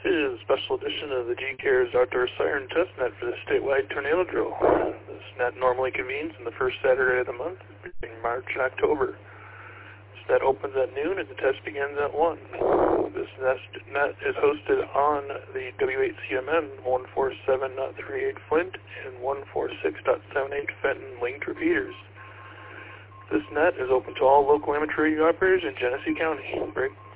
is a special edition of the G-Cares Outdoor Siren Test Net for the statewide tornado drill. This net normally convenes on the first Saturday of the month between March and October. This net opens at noon and the test begins at 1. This net is hosted on the W8CMN 147.38 Flint and 146.78 Fenton linked repeaters. This net is open to all local amateur radio operators in Genesee County. Break.